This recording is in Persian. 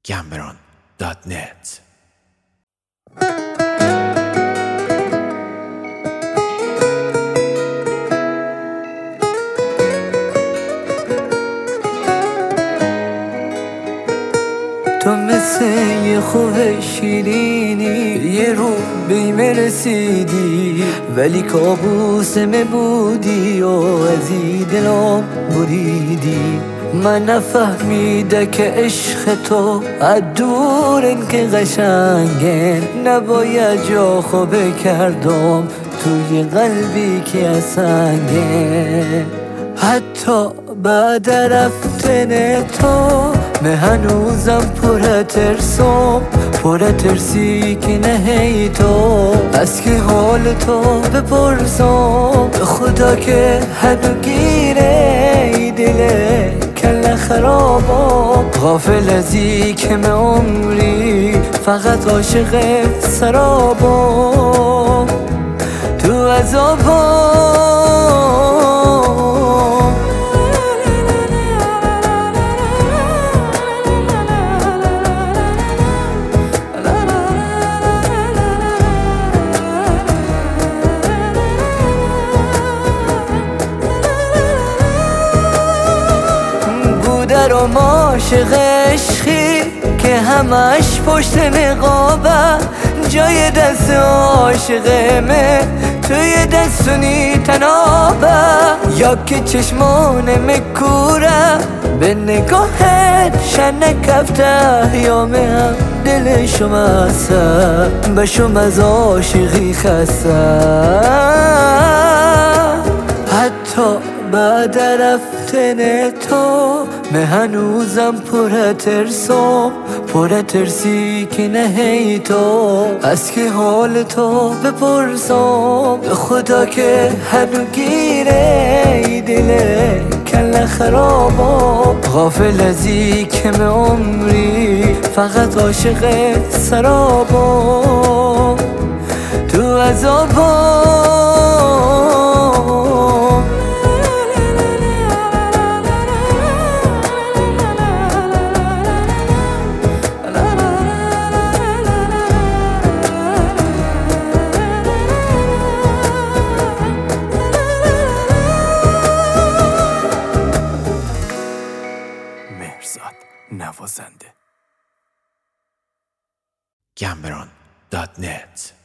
gambron.net. تو مثل یه خوب شیرینی یه رو بیمه رسیدی، ولی کابوسمه بودی و از دلم بریدی. من نفهمیده که عشق تو عدورن که قشنگه، نباید جا خوبه کردم توی قلبی که سنگه. حتی بعد رفتن تو من هنوزم پر ترسم، پر ترسی که نهی تو از که حال تو بپرسم. خدا که هنو گیره دله کل خرابم، غافل ازی که من عمری فقط عاشق سرابم. تو عذابم درم عاشق عشقی که همش پشت نقابه، جای دست عاشقمه توی دستونی تنابه. یا که چشمانم کوره به نگاهت شن کفته، یا هم دل شما سه بشم از عاشقی خسته. حتی بعد رفتن تو من هنوزم پر ترسم، پر ترسی که نهی تو از که حال تو بپرسم. خدا که هنو گیره دله کل خرابم، غافل ازی که من عمری فقط عاشق سرابم. تو عذابم نوازنده gambron.net